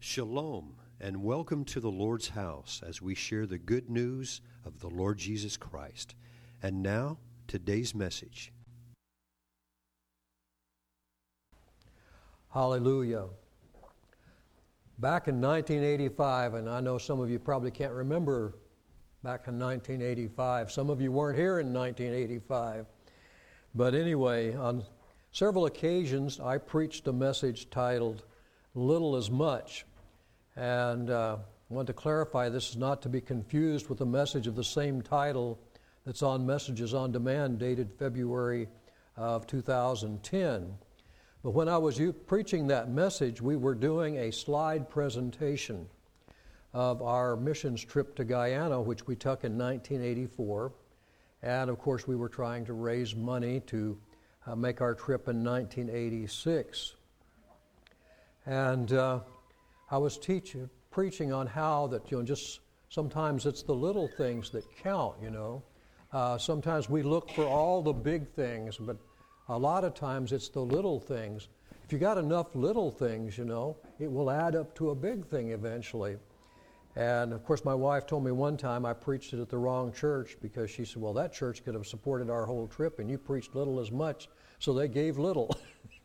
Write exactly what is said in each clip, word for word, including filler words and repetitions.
Shalom, and welcome to the Lord's house as we share the good news of the Lord Jesus Christ. And now, today's message. Hallelujah. Back in nineteen eighty-five, and I know some of you probably can't remember back in nineteen eighty-five. Some of you weren't here in nineteen eighty-five. But anyway, on several occasions, I preached a message titled, Little as Much. And uh, I want to clarify, this is not to be confused with a message of the same title that's on Messages on Demand, dated February of two thousand ten. But when I was preaching that message, we were doing a slide presentation of our missions trip to Guyana, which we took in nineteen eighty-four. And of course, we were trying to raise money to uh, make our trip in nineteen eighty-six. And uh, I was teaching, preaching on how that, you know, just sometimes it's the little things that count, you know. Uh, sometimes we look for all the big things, but a lot of times it's the little things. If you got enough little things, you know, it will add up to a big thing eventually. And of course, my wife told me one time I preached it at the wrong church because she said, well, that church could have supported our whole trip and you preached little as much, so they gave little.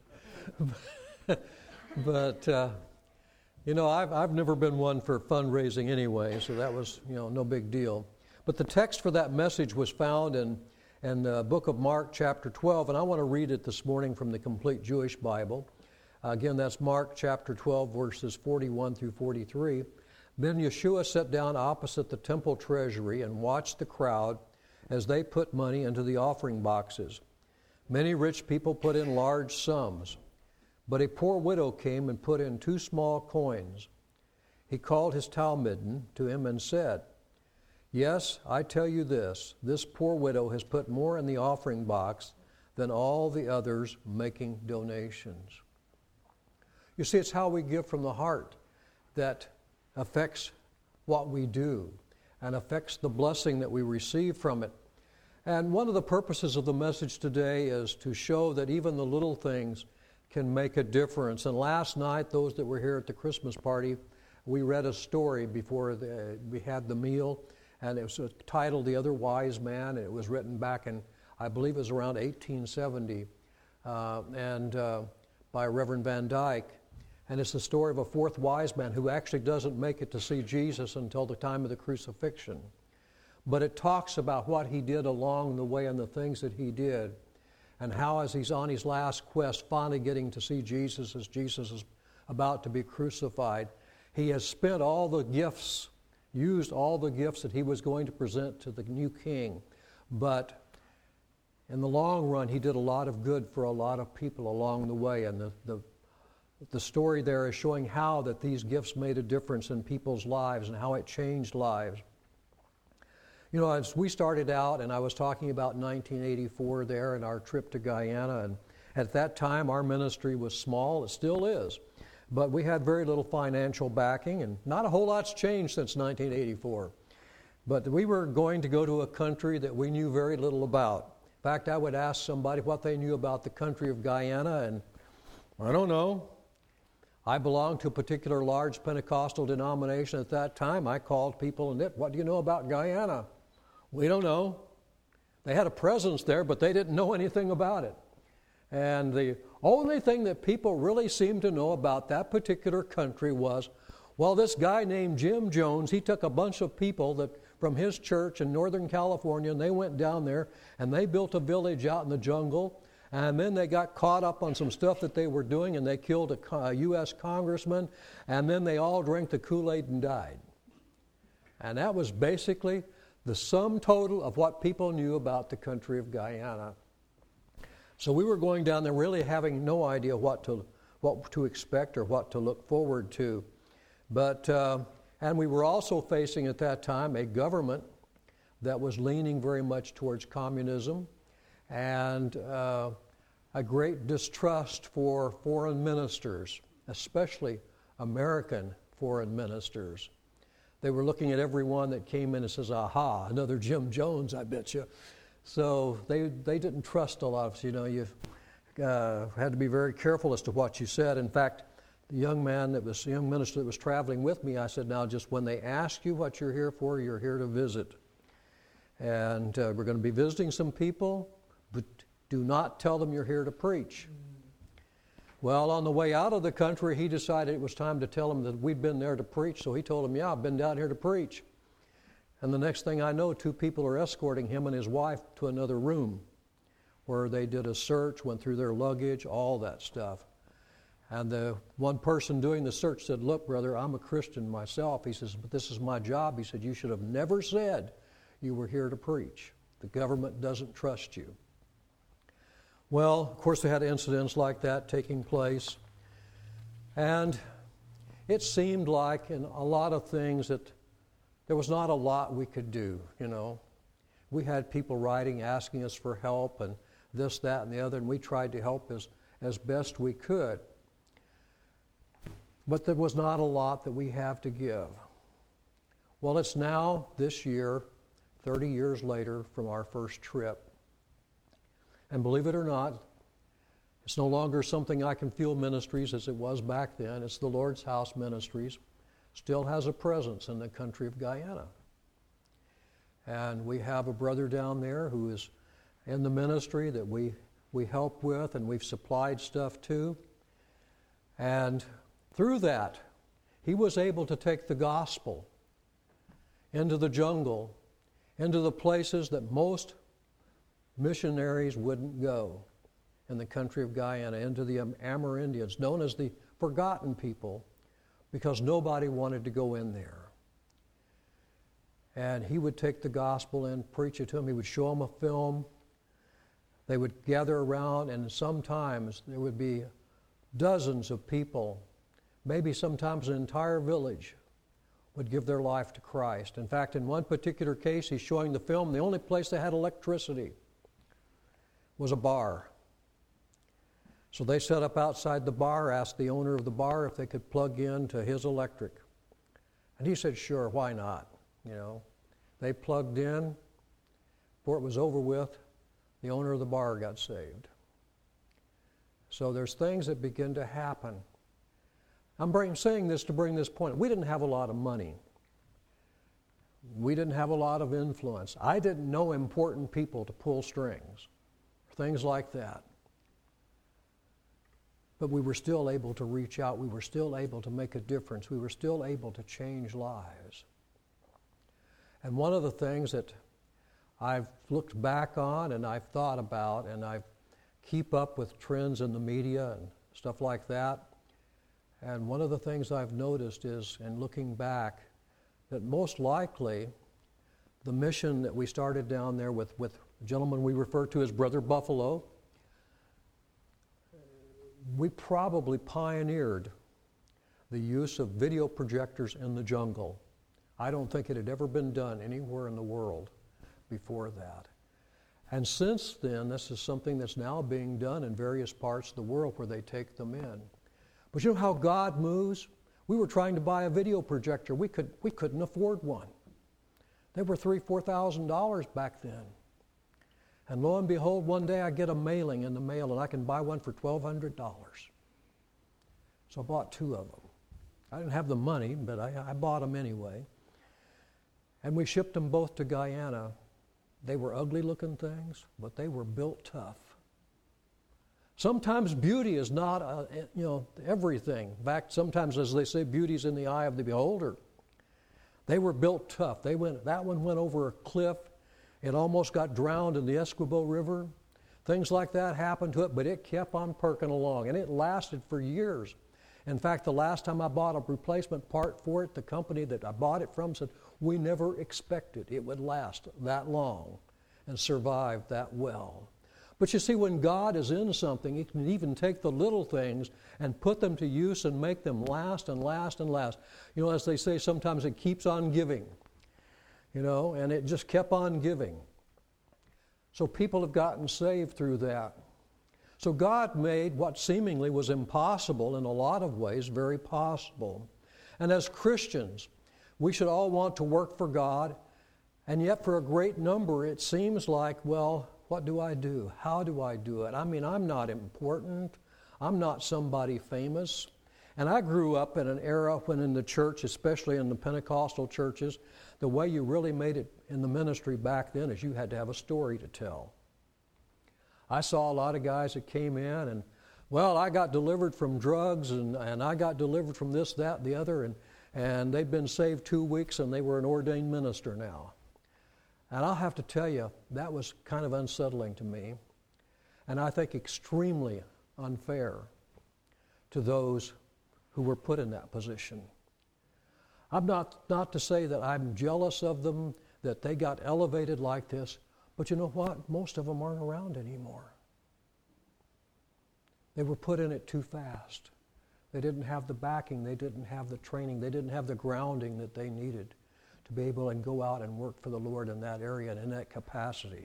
But, uh, you know, I've, I've never been one for fundraising anyway, so that was, you know, no big deal. But the text for that message was found in, in the book of Mark, chapter twelve, and I want to read it this morning from the Complete Jewish Bible. Uh, again, that's Mark, chapter twelve, verses forty-one through forty-three. Then Yeshua sat down opposite the temple treasury and watched the crowd as they put money into the offering boxes. Many rich people put in large sums. But a poor widow came and put in two small coins. He called his talmidin to him and said, Yes, I tell you this, this poor widow has put more in the offering box than all the others making donations. You see, it's how we give from the heart that affects what we do and affects the blessing that we receive from it. And one of the purposes of the message today is to show that even the little things can make a difference. And last night, those that were here at the Christmas party, we read a story before the, we had the meal, and it was titled The Other Wise Man, and it was written back in, I believe it was around eighteen seventy, uh, and uh, by Reverend Van Dyke. And it's the story of a fourth wise man who actually doesn't make it to see Jesus until the time of the crucifixion. But it talks about what he did along the way and the things that he did, and how as he's on his last quest, finally getting to see Jesus as Jesus is about to be crucified, he has spent all the gifts, used all the gifts that he was going to present to the new king. But in the long run, he did a lot of good for a lot of people along the way. And the, the, the story there is showing how that these gifts made a difference in people's lives and how it changed lives. You know, as we started out, and I was talking about nineteen eighty-four there and our trip to Guyana, and at that time our ministry was small, it still is, but we had very little financial backing, and not a whole lot's changed since nineteen eighty-four. But we were going to go to a country that we knew very little about. In fact, I would ask somebody what they knew about the country of Guyana, and I don't know. I belonged to a particular large Pentecostal denomination at that time. I called people and, what do you know about Guyana? We don't know. They had a presence there, but they didn't know anything about it. And the only thing that people really seemed to know about that particular country was, well, this guy named Jim Jones, he took a bunch of people that from his church in Northern California, and they went down there, and they built a village out in the jungle, and then they got caught up on some stuff that they were doing, and they killed a, a U S congressman, and then they all drank the Kool-Aid and died. And that was basically the sum total of what people knew about the country of Guyana. So we were going down there really having no idea what to what to expect or what to look forward to. But, uh, and we were also facing at that time a government that was leaning very much towards communism and uh, a great distrust for foreign ministers, especially American foreign ministers. They were looking at everyone that came in and says, aha, another Jim Jones, I bet you. So they they didn't trust a lot of us. You know, you uh, had to be very careful as to what you said. In fact, the young man that was, the young minister that was traveling with me, I said, now just when they ask you what you're here for, you're here to visit. And uh, we're going to be visiting some people, but do not tell them you're here to preach. Well, on the way out of the country, he decided it was time to tell them that we'd been there to preach. So he told them, yeah, I've been down here to preach. And the next thing I know, two people are escorting him and his wife to another room where they did a search, went through their luggage, all that stuff. And the one person doing the search said, look, brother, I'm a Christian myself. He says, but this is my job. He said, you should have never said you were here to preach. The government doesn't trust you. Well, of course, they had incidents like that taking place. And it seemed like in a lot of things that there was not a lot we could do, you know. We had people writing, asking us for help and this, that, and the other, and we tried to help as, as best we could. But there was not a lot that we have to give. Well, it's now, this year, thirty years later from our first trip. And believe it or not, it's no longer Something I Can Feel Ministries as it was back then. It's the Lord's House Ministries. Still has a presence in the country of Guyana. And we have a brother down there who is in the ministry that we, we help with and we've supplied stuff to. And through that, he was able to take the gospel into the jungle, into the places that most missionaries wouldn't go in the country of Guyana, into the Amerindians, known as the forgotten people, because nobody wanted to go in there. And he would take the gospel and preach it to them. He would show them a film. They would gather around, and sometimes there would be dozens of people, maybe sometimes an entire village, would give their life to Christ. In fact, in one particular case, he's showing the film, the only place they had electricity was a bar. So they set up outside the bar, asked the owner of the bar if they could plug in to his electric. And he said, sure, why not? You know, they plugged in. Before it was over with, the owner of the bar got saved. So there's things that begin to happen. I'm bring, saying this to bring this point. We didn't have a lot of money. We didn't have a lot of influence. I didn't know important people to pull strings, things like that. But we were still able to reach out. We were still able to make a difference. We were still able to change lives. And one of the things that I've looked back on and I've thought about, and I keep up with trends in the media and stuff like that, and one of the things I've noticed is, in looking back, that most likely the mission that we started down there with, with a gentleman we refer to as Brother Buffalo, we probably pioneered the use of video projectors in the jungle. I don't think it had ever been done anywhere in the world before that. And since then, this is something that's now being done in various parts of the world where they take them in. But you know how God moves? We were trying to buy a video projector. We could, we couldn't afford one. They were three thousand dollars, four thousand dollars back then. And lo and behold, one day I get a mailing in the mail and I can buy one for twelve hundred dollars. So I bought two of them. I didn't have the money, but I, I bought them anyway. And we shipped them both to Guyana. They were ugly looking things, but they were built tough. Sometimes beauty is not, uh, you know, everything. In fact, sometimes, as they say, beauty's in the eye of the beholder. They were built tough. They went. That one went over a cliff. It almost got drowned in the Essequibo River. Things like that happened to it, but it kept on perking along, and it lasted for years. In fact, the last time I bought a replacement part for it, the company that I bought it from said, we never expected it would last that long and survive that well. But you see, when God is in something, He can even take the little things and put them to use and make them last and last and last. You know, as they say, sometimes it keeps on giving, you know, and it just kept on giving. So people have gotten saved through that. So God made what seemingly was impossible in a lot of ways very possible. And as Christians, we should all want to work for God, and yet for a great number it seems like, well, what do I do? How do I do it? I mean, I'm not important. I'm not somebody famous. And I grew up in an era when in the church, especially in the Pentecostal churches, the way you really made it in the ministry back then is you had to have a story to tell. I saw a lot of guys that came in and, well, I got delivered from drugs and, and I got delivered from this, that, and the other, and, and they've been saved two weeks and they were an ordained minister now. And I'll have to tell you, that was kind of unsettling to me, and I think extremely unfair to those who were put in that position. I'm not, not to say that I'm jealous of them, that they got elevated like this, but you know what? Most of them aren't around anymore. They were put in it too fast. They didn't have the backing, they didn't have the training, they didn't have the grounding that they needed to be able to go out and work for the Lord in that area and in that capacity.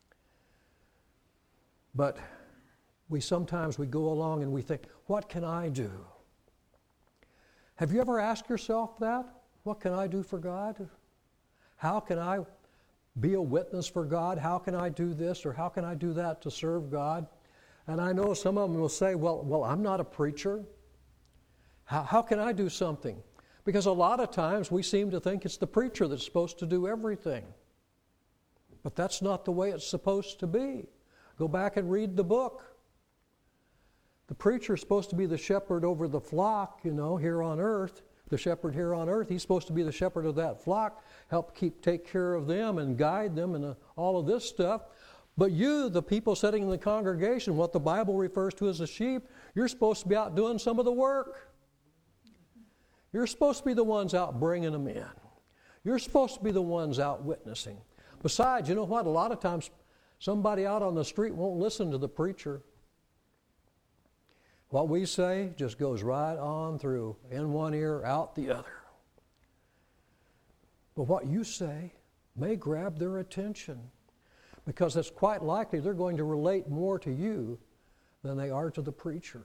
But we sometimes we go along and we think, what can I do? Have you ever asked yourself that? What can I do for God? How can I be a witness for God? How can I do this or how can I do that to serve God? And I know some of them will say, well, well, I'm not a preacher. How, how can I do something? Because a lot of times we seem to think it's the preacher that's supposed to do everything. But that's not the way it's supposed to be. Go back and read the book. The preacher is supposed to be the shepherd over the flock, you know, here on earth. The shepherd here on earth, he's supposed to be the shepherd of that flock, help keep take care of them and guide them and uh, all of this stuff. But you, the people sitting in the congregation, what the Bible refers to as the sheep, you're supposed to be out doing some of the work. You're supposed to be the ones out bringing them in. You're supposed to be the ones out witnessing. Besides, you know what? A lot of times somebody out on the street won't listen to the preacher. What we say just goes right on through, in one ear, out the other. But what you say may grab their attention because it's quite likely they're going to relate more to you than they are to the preacher.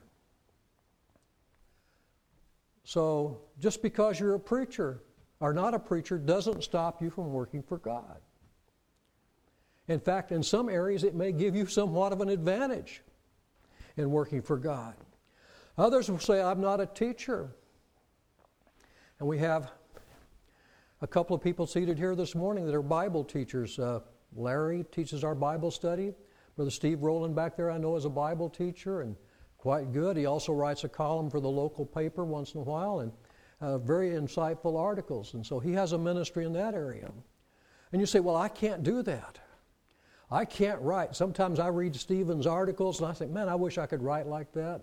So just because you're a preacher or not a preacher doesn't stop you from working for God. In fact, in some areas it may give you somewhat of an advantage in working for God. Others will say, I'm not a teacher. And we have a couple of people seated here this morning that are Bible teachers. Uh, Larry teaches our Bible study. Brother Steve Rowland back there I know is a Bible teacher and quite good. He also writes a column for the local paper once in a while and uh, very insightful articles. And so he has a ministry in that area. And you say, well, I can't do that. I can't write. Sometimes I read Stephen's articles and I think, man, I wish I could write like that.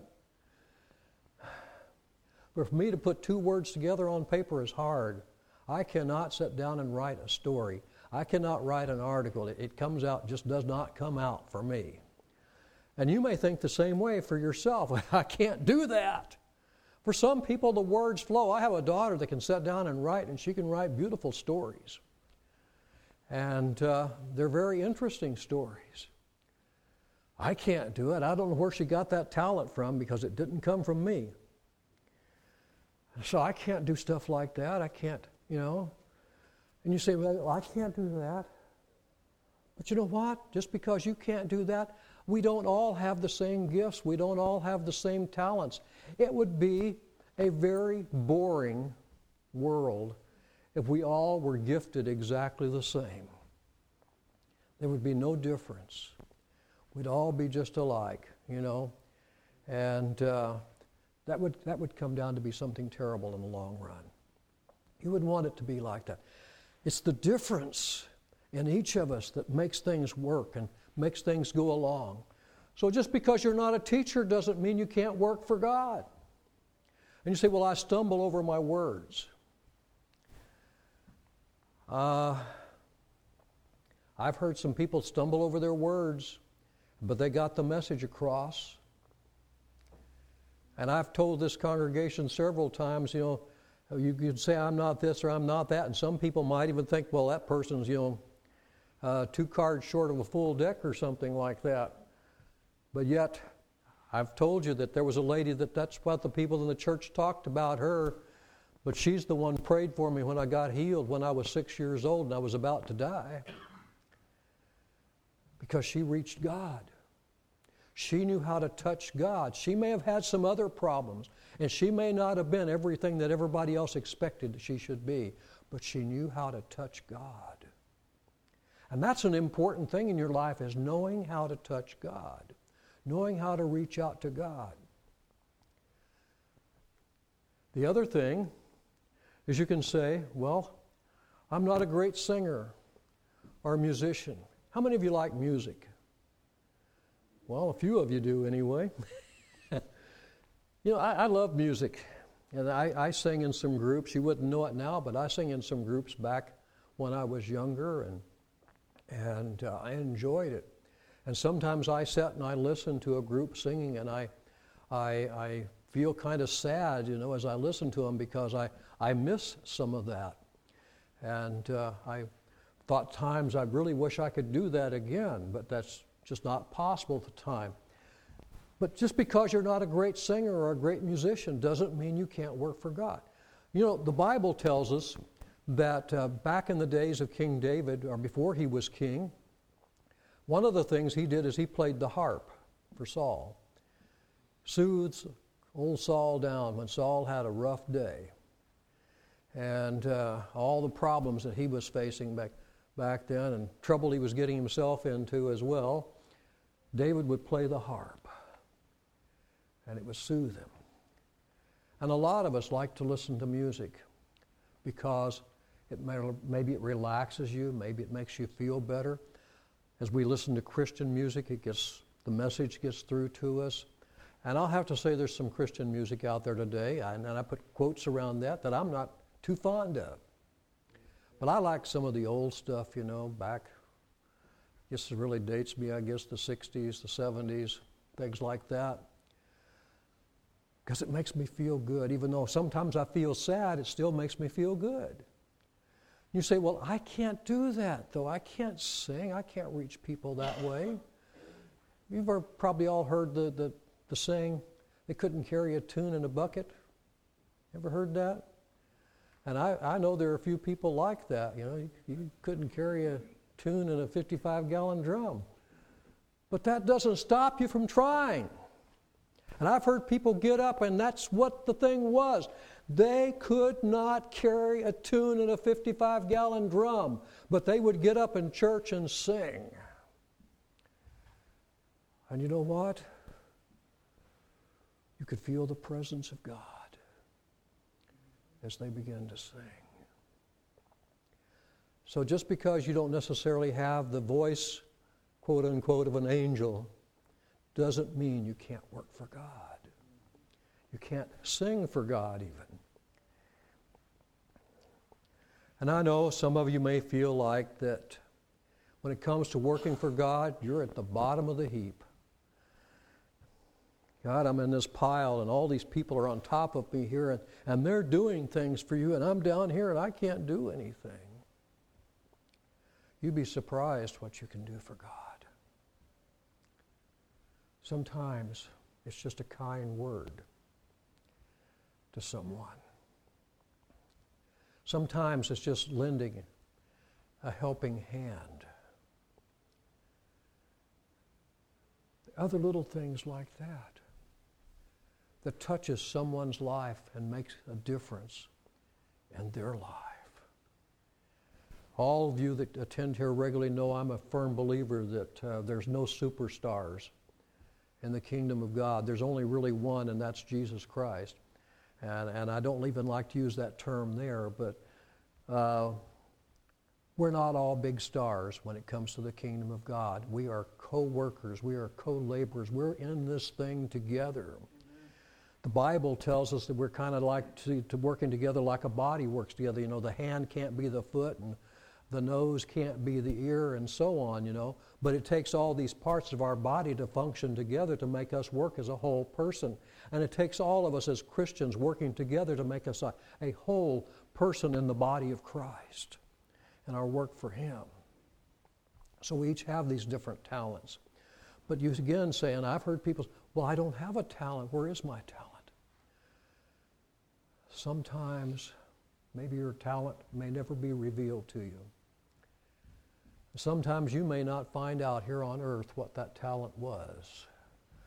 But for me to put two words together on paper is hard. I cannot sit down and write a story. I cannot write an article. It, it comes out, just does not come out for me. And you may think the same way for yourself. I can't do that. For some people, the words flow. I have a daughter that can sit down and write, and she can write beautiful stories. And uh, they're very interesting stories. I can't do it. I don't know where she got that talent from because it didn't come from me. So I can't do stuff like that. I can't, you know. And you say, well, I can't do that. But you know what? Just because you can't do that, we don't all have the same gifts. We don't all have the same talents. It would be a very boring world if we all were gifted exactly the same. There would be no difference. We'd all be just alike, you know. And uh, that would that would come down to be something terrible in the long run. You wouldn't want it to be like that. It's the difference in each of us that makes things work and makes things go along. So just because you're not a teacher doesn't mean you can't work for God. And you say, well, I stumble over my words. Uh, I've heard some people stumble over their words, but they got the message across. And I've told this congregation several times, you know, you can say I'm not this or I'm not that, and some people might even think, well, that person's, you know, uh, two cards short of a full deck or something like that. But yet, I've told you that there was a lady that that's what the people in the church talked about her, but she's the one prayed for me when I got healed when I was six years old and I was about to die. Because she reached God. She knew how to touch God. She may have had some other problems, and she may not have been everything that everybody else expected that she should be, but she knew how to touch God. And that's an important thing in your life, is knowing how to touch God, knowing how to reach out to God. The other thing is you can say, well, I'm not a great singer or a musician. How many of you like music? Well, a few of you do anyway. You know, I, I love music. And I, I sing in some groups. You wouldn't know it now, but I sing in some groups back when I was younger, and and uh, I enjoyed it. And sometimes I sit and I listen to a group singing, and I I, I feel kind of sad, you know, as I listen to them, because I, I miss some of that. And uh, I thought times I really wish I could do that again, but that's just not possible at the time. But just because you're not a great singer or a great musician doesn't mean you can't work for God. You know, the Bible tells us that uh, back in the days of King David, or before he was king, one of the things he did is he played the harp for Saul. Soothes old Saul down when Saul had a rough day. And uh, all the problems that he was facing back, back then, and trouble he was getting himself into as well, David would play the harp, and it would soothe him. And a lot of us like to listen to music because it may, maybe it relaxes you, maybe it makes you feel better. As we listen to Christian music, it gets the message gets through to us. And I'll have to say there's some Christian music out there today, and, and I put quotes around that that I'm not too fond of. But I like some of the old stuff, you know, back, this really dates me, I guess, the sixties, the seventies, things like that. Because it makes me feel good. Even though sometimes I feel sad, it still makes me feel good. You say, well, I can't do that, though. I can't sing. I can't reach people that way. You've probably all heard the, the, the saying, they couldn't carry a tune in a bucket. Ever heard that? And I, I know there are a few people like that. You know, you, you couldn't carry a tune in a fifty-five gallon drum. But that doesn't stop you from trying. And I've heard people get up, and that's what the thing was. They could not carry a tune in a fifty-five gallon drum, but they would get up in church and sing. And you know what? You could feel the presence of God as they began to sing. So just because you don't necessarily have the voice, quote unquote, of an angel, doesn't mean you can't work for God. You can't sing for God even. And I know some of you may feel like that when it comes to working for God, you're at the bottom of the heap. God, I'm in this pile, and all these people are on top of me here, and, and they're doing things for you, and I'm down here, and I can't do anything. You'd be surprised what you can do for God. Sometimes it's just a kind word to someone. Sometimes it's just lending a helping hand. Other little things like that that touches someone's life and makes a difference in their life. All of you that attend here regularly know I'm a firm believer that uh, there's no superstars in the kingdom of God. There's only really one, and that's Jesus Christ. And, and I don't even like to use that term there, but uh, we're not all big stars when it comes to the kingdom of God. We are co-workers. We are co-laborers. We're in this thing together. The Bible tells us that we're kind of like to, to working together like a body works together. You know, the hand can't be the foot, and the nose can't be the ear, and so on, you know. But it takes all these parts of our body to function together to make us work as a whole person. And it takes all of us as Christians working together to make us a, a whole person in the body of Christ and our work for Him. So we each have these different talents. But you again say, and I've heard people say, well, I don't have a talent. Where is my talent? Sometimes maybe your talent may never be revealed to you. Sometimes you may not find out here on earth what that talent was.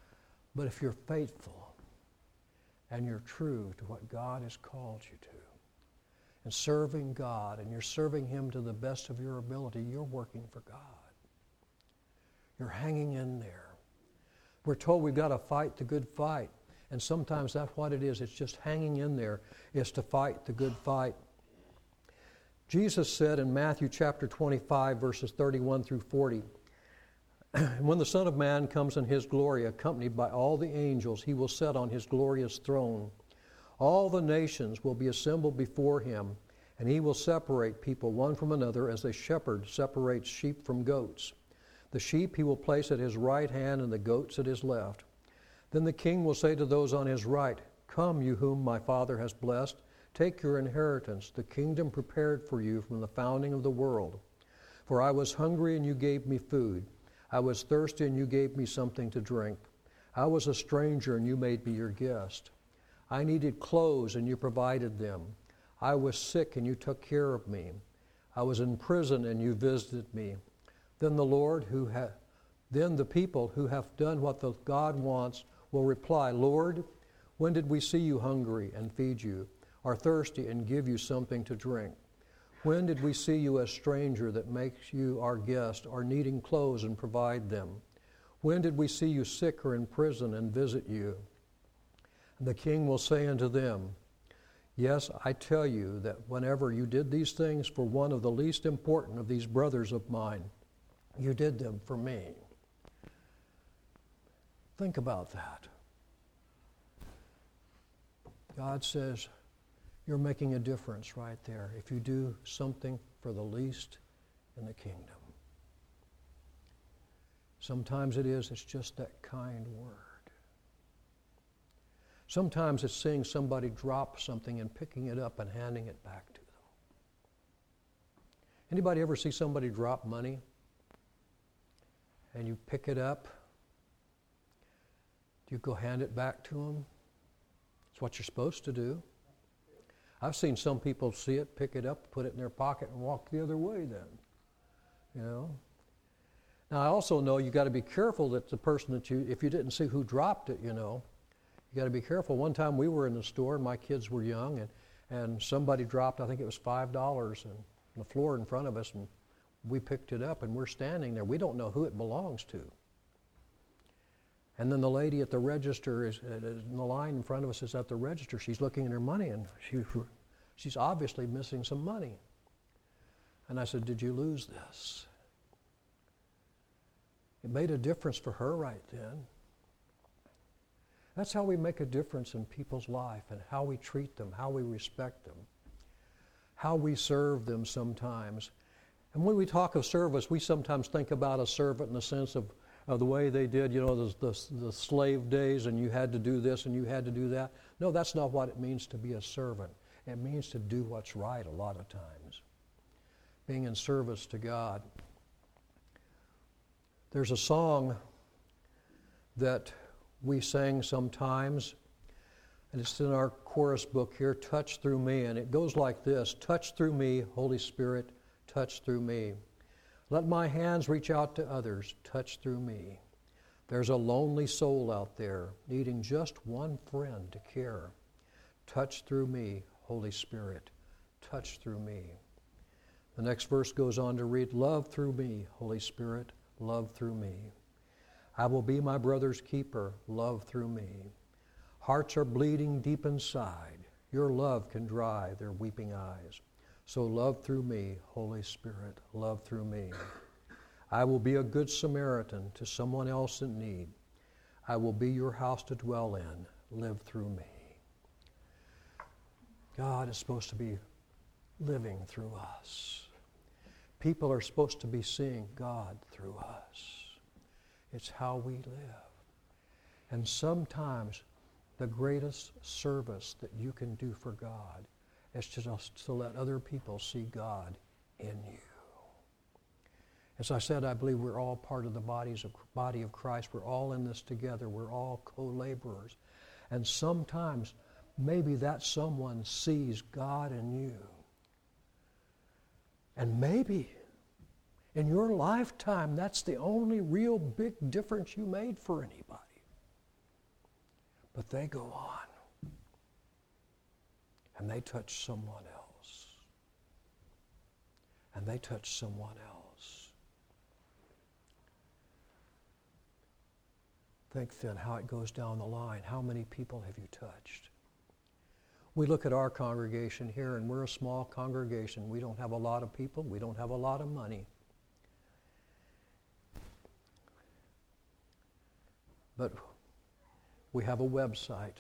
But if you're faithful and you're true to what God has called you to, and serving God, and you're serving Him to the best of your ability, you're working for God. You're hanging in there. We're told we've got to fight the good fight. And sometimes that's what it is. It's just hanging in there is to fight the good fight. Jesus said in Matthew chapter twenty-five, verses thirty-one through forty, "And when the Son of Man comes in His glory, accompanied by all the angels, He will sit on His glorious throne. All the nations will be assembled before Him, and He will separate people one from another as a shepherd separates sheep from goats. The sheep He will place at His right hand and the goats at His left. Then the King will say to those on His right, 'Come, you whom my Father has blessed, take your inheritance, the kingdom prepared for you from the founding of the world. For I was hungry and you gave me food. I was thirsty and you gave me something to drink. I was a stranger and you made me your guest. I needed clothes and you provided them. I was sick and you took care of me. I was in prison and you visited me.' Then the Lord who ha- then the people who have done what the God wants will reply, 'Lord, when did we see you hungry and feed you, or thirsty and give you something to drink? When did we see you a stranger that makes you our guest, or needing clothes and provide them? When did we see you sick or in prison and visit you?' And the King will say unto them, 'Yes, I tell you that whenever you did these things for one of the least important of these brothers of mine, you did them for me.'" Think about that. God says, you're making a difference right there if you do something for the least in the kingdom. Sometimes it is, it's just that kind word. Sometimes it's seeing somebody drop something and picking it up and handing it back to them. Anybody ever see somebody drop money and you pick it up? Do you go hand it back to them? It's what you're supposed to do. I've seen some people see it, pick it up, put it in their pocket, and walk the other way then. You know? Now, I also know you got to be careful that the person that you, if you didn't see who dropped it, you know, you got to be careful. One time we were in the store, and my kids were young, and, and somebody dropped, I think it was five dollars on the floor in front of us, and we picked it up, and we're standing there. We don't know who it belongs to. And then the lady at the register is in the line in front of us is at the register. She's looking at her money, and she, she's obviously missing some money. And I said, "Did you lose this?" It made a difference for her right then. That's how we make a difference in people's life and how we treat them, how we respect them, how we serve them sometimes. And when we talk of service, we sometimes think about a servant in the sense of of the way they did, you know, the, the, the slave days, and you had to do this and you had to do that. No, that's not what it means to be a servant. It means to do what's right a lot of times. Being in service to God. There's a song that we sang sometimes, and it's in our chorus book here, "Touch Through Me," and it goes like this: "Touch through me, Holy Spirit, touch through me. Let my hands reach out to others, touch through me. There's a lonely soul out there needing just one friend to care. Touch through me, Holy Spirit, touch through me." The next verse goes on to read, "Love through me, Holy Spirit, love through me. I will be my brother's keeper, love through me. Hearts are bleeding deep inside. Your love can dry their weeping eyes. So love through me, Holy Spirit, love through me. I will be a good Samaritan to someone else in need. I will be your house to dwell in, live through me." God is supposed to be living through us. People are supposed to be seeing God through us. It's how we live. And sometimes the greatest service that you can do for God is to just to let other people see God in you. As I said, I believe we're all part of the bodies of, body of Christ. We're all in this together. We're all co-laborers. And sometimes maybe that someone sees God in you. And maybe in your lifetime, that's the only real big difference you made for anybody. But they go on, and they touch someone else, and they touch someone else. Think then how it goes down the line. How many people have you touched? We look at our congregation here, and we're a small congregation. We don't have a lot of people. We don't have a lot of money. But we have a website.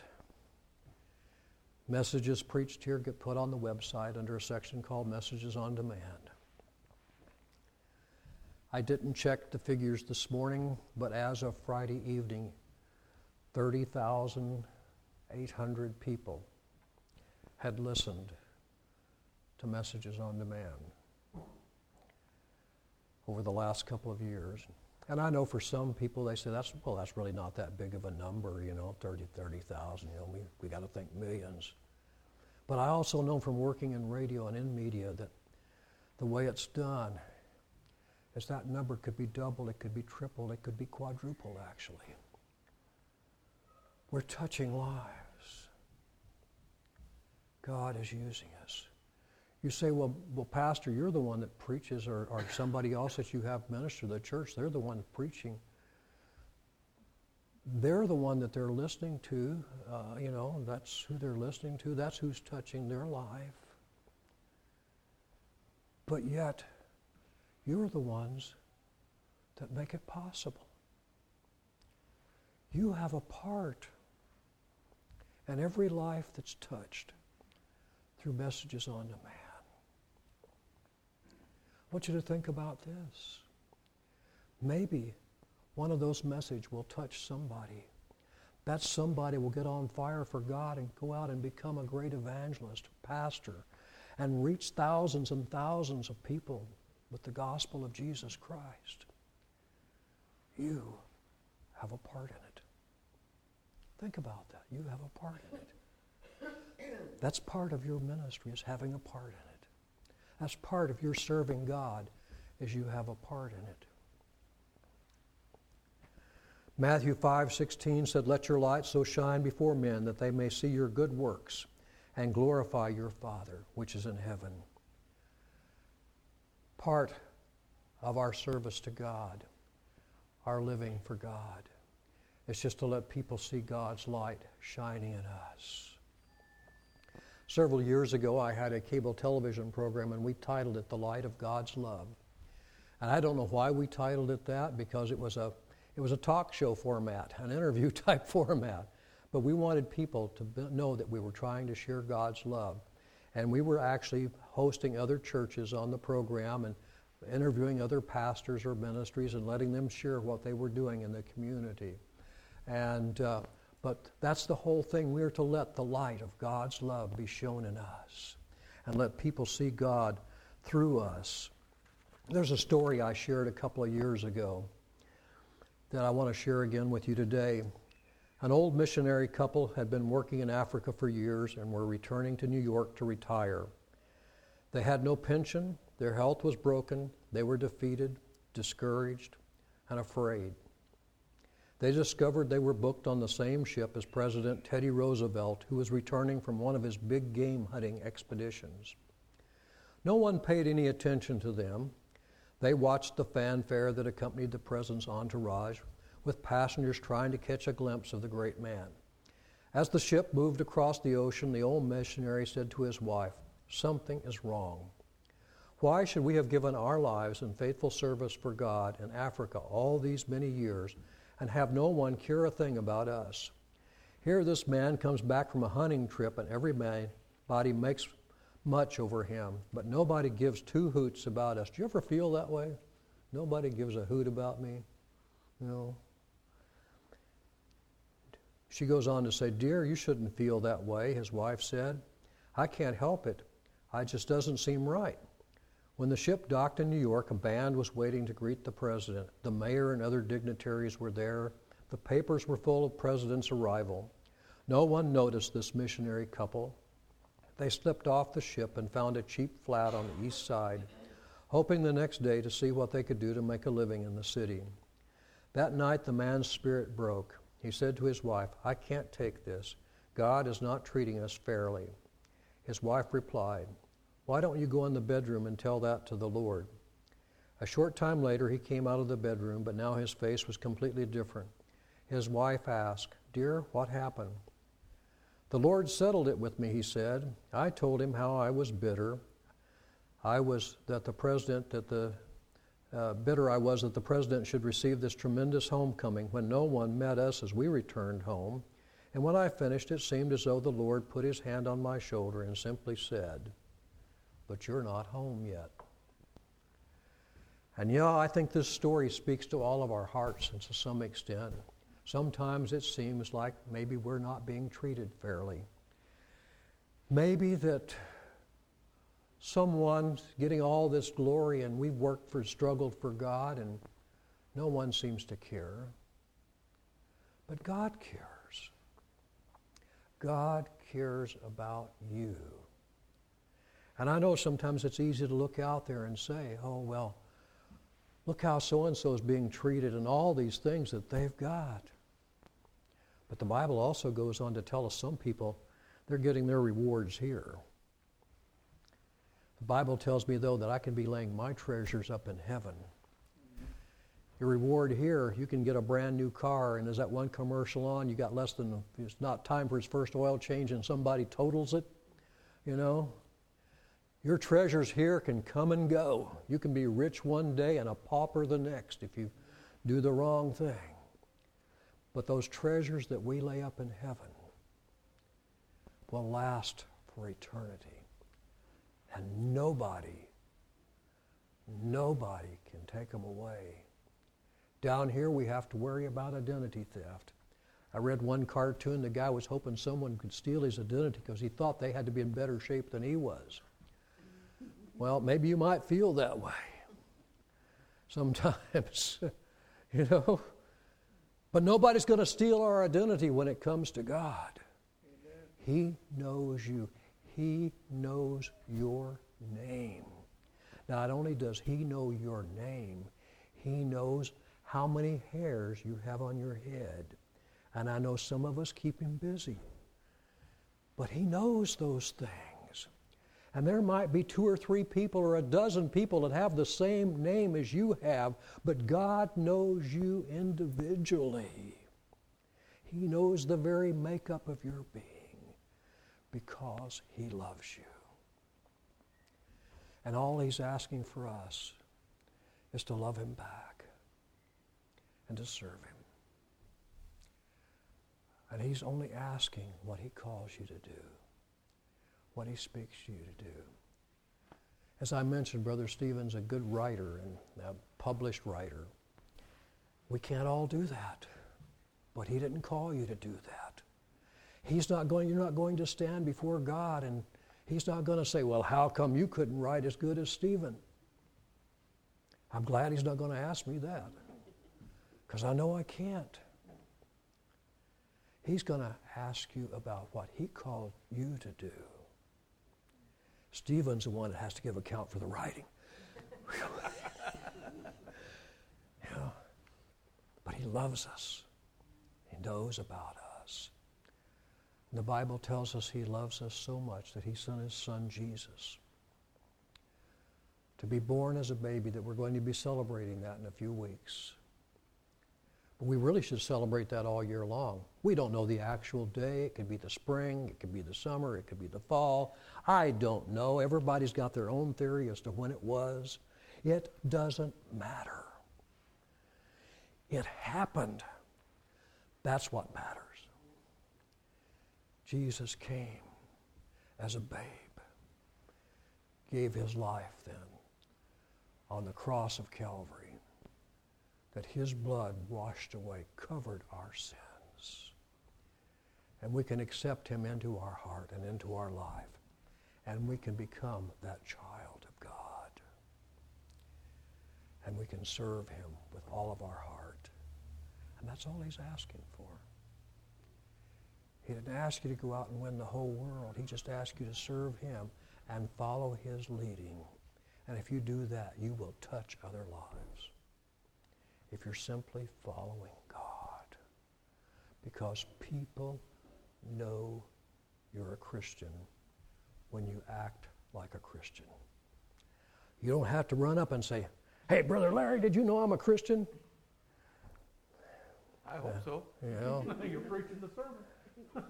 Messages preached here get put on the website under a section called Messages on Demand. I didn't check the figures this morning, but as of Friday evening, thirty thousand eight hundred people had listened to Messages on Demand over the last couple of years. And I know for some people they say, that's well, that's really not that big of a number, you know, thirty, thirty thousand, you know, we, we got to think millions. But I also know from working in radio and in media that the way it's done is that number could be doubled, it could be tripled, it could be quadrupled, actually. We're touching lives. God is using us. You say, well, well, Pastor, you're the one that preaches, or, or somebody else that you have minister the church, they're the one preaching. They're the one that they're listening to. Uh, you know, that's who they're listening to. That's who's touching their life. But yet, you're the ones that make it possible. You have a part in every life that's touched through Messages on Demand. I want you to think about this. Maybe one of those messages will touch somebody. That somebody will get on fire for God and go out and become a great evangelist, pastor, and reach thousands and thousands of people with the gospel of Jesus Christ. You have a part in it. Think about that. You have a part in it. That's part of your ministry, is having a part in it. That's part of your serving God, is you have a part in it. Matthew five sixteen said, "Let your light so shine before men that they may see your good works and glorify your Father which is in heaven." Part of our service to God, our living for God, is just to let people see God's light shining in us. Several years ago, I had a cable television program, and we titled it The Light of God's Love. And I don't know why we titled it that, because it was a it was a talk show format, an interview type format. But we wanted people to know that we were trying to share God's love. And we were actually hosting other churches on the program and interviewing other pastors or ministries and letting them share what they were doing in the community. And uh, but that's the whole thing. We are to let the light of God's love be shown in us and let people see God through us. There's a story I shared a couple of years ago that I want to share again with you today. An old missionary couple had been working in Africa for years and were returning to New York to retire. They had no pension, their health was broken, they were defeated, discouraged, and afraid. They discovered they were booked on the same ship as President Teddy Roosevelt, who was returning from one of his big game hunting expeditions. No one paid any attention to them. They watched the fanfare that accompanied the president's entourage, with passengers trying to catch a glimpse of the great man. As the ship moved across the ocean, the old missionary said to his wife, "Something is wrong. Why should we have given our lives in faithful service for God in Africa all these many years and have no one care a thing about us? Here this man comes back from a hunting trip, and everybody makes much over him, but nobody gives two hoots about us." Do you ever feel that way? Nobody gives a hoot about me? No. She goes on to say, "Dear, you shouldn't feel that way," his wife said. "I can't help it. It just doesn't seem right." When the ship docked in New York, a band was waiting to greet the president. The mayor and other dignitaries were there. The papers were full of the president's arrival. No one noticed this missionary couple. They slipped off the ship and found a cheap flat on the east side, hoping the next day to see what they could do to make a living in the city. That night, the man's spirit broke. He said to his wife, "I can't take this. God is not treating us fairly." His wife replied, "Why don't you go in the bedroom and tell that to the Lord?" A short time later, he came out of the bedroom, but now his face was completely different. His wife asked, "Dear, what happened?" "The Lord settled it with me," he said. "I told him how I was bitter. I was that the president, that the uh, bitter I was that the president should receive this tremendous homecoming when no one met us as we returned home. And when I finished, it seemed as though the Lord put his hand on my shoulder and simply said, 'But you're not home yet.'" And yeah, I think this story speaks to all of our hearts, and to some extent. Sometimes it seems like maybe we're not being treated fairly. Maybe that someone's getting all this glory and we've worked for, struggled for God, and no one seems to care. But God cares. God cares about you. And I know sometimes it's easy to look out there and say, "Oh, well, look how so-and-so is being treated and all these things that they've got." But the Bible also goes on to tell us some people, they're getting their rewards here. The Bible tells me, though, that I can be laying my treasures up in heaven. Your reward here, you can get a brand new car, and as that one commercial on, you got less than, it's not time for its first oil change and somebody totals it, you know. Your treasures here can come and go. You can be rich one day and a pauper the next if you do the wrong thing. But those treasures that we lay up in heaven will last for eternity. And nobody, nobody can take them away. Down here we have to worry about identity theft. I read one cartoon, the guy was hoping someone could steal his identity because he thought they had to be in better shape than he was. Well, maybe you might feel that way sometimes, you know. But nobody's going to steal our identity when it comes to God. Amen. He knows you. He knows your name. Not only does he know your name, he knows how many hairs you have on your head. And I know some of us keep him busy. But he knows those things. And there might be two or three people or a dozen people that have the same name as you have, but God knows you individually. He knows the very makeup of your being because he loves you. And all he's asking for us is to love him back and to serve him. And he's only asking what he calls you to do, what he speaks to you to do. As I mentioned, Brother Stephen's a good writer and a published writer. We can't all do that, but he didn't call you to do that. He's not going, you're not going to stand before God and he's not going to say, "Well, how come you couldn't write as good as Stephen?" I'm glad he's not going to ask me that because I know I can't. He's going to ask you about what he called you to do. Stephen's the one that has to give account for the writing. Yeah. But he loves us. He knows about us. And the Bible tells us he loves us so much that he sent his son Jesus to be born as a baby, that we're going to be celebrating that in a few weeks. But we really should celebrate that all year long. We don't know the actual day. It could be the spring, it could be the summer, it could be the fall. I don't know. Everybody's got their own theory as to when it was. It doesn't matter. It happened. That's what matters. Jesus came as a babe, gave his life then on the cross of Calvary, that his blood washed away, covered our sins. And we can accept him into our heart and into our life, and we can become that child of God. And we can serve him with all of our heart. And that's all he's asking for. He didn't ask you to go out and win the whole world. He just asked you to serve him and follow his leading. And if you do that, you will touch other lives. If you're simply following God. because people know you're a Christian when you act like a Christian. You don't have to run up and say, "Hey, Brother Larry, did you know I'm a Christian?" I hope uh, so. You know? You're preaching the sermon.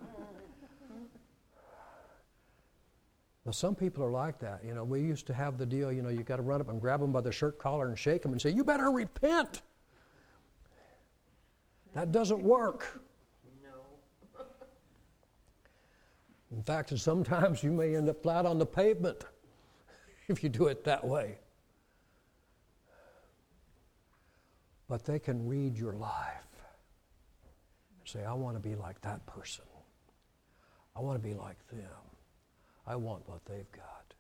Well, some people are like that. You know, we used to have the deal, you know, you got to run up and grab them by the shirt collar and shake them and say, "You better repent." That doesn't work. No. In fact, sometimes you may end up flat on the pavement if you do it that way. But they can read your life and say, "I want to be like that person. I want to be like them. I want what they've got."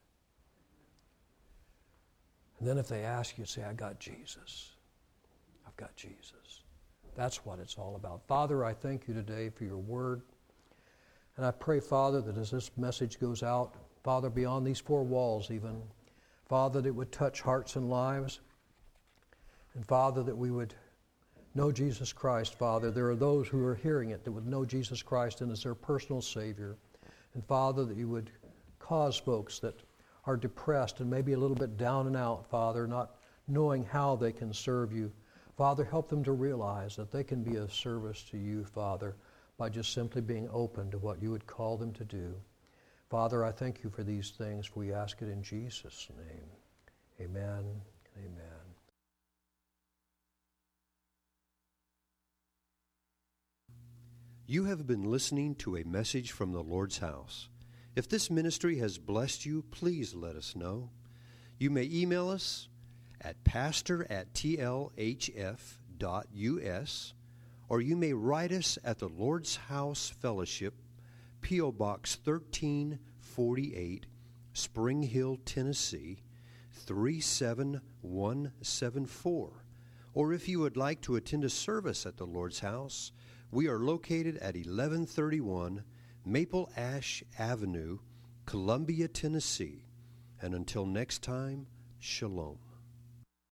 And then if they ask you, say, "I got Jesus. I've got Jesus." That's what it's all about. Father, I thank you today for your word. And I pray, Father, that as this message goes out, Father, beyond these four walls even, Father, that it would touch hearts and lives. And Father, that we would know Jesus Christ, Father. There are those who are hearing it that would know Jesus Christ and as their personal Savior. And Father, that you would cause folks that are depressed and maybe a little bit down and out, Father, not knowing how they can serve you. Father, help them to realize that they can be of service to you, Father, by just simply being open to what you would call them to do. Father, I thank you for these things, for we ask it in Jesus' name. Amen. Amen. You have been listening to a message from the Lord's house. If this ministry has blessed you, please let us know. You may email us at pastor at t l h f dot u s, or you may write us at the Lord's House Fellowship, P O Box thirteen forty-eight, Spring Hill, Tennessee, three seven one seven four. Or if you would like to attend a service at the Lord's House, we are located at eleven thirty-one Maple Ash Avenue, Columbia, Tennessee. And until next time, shalom.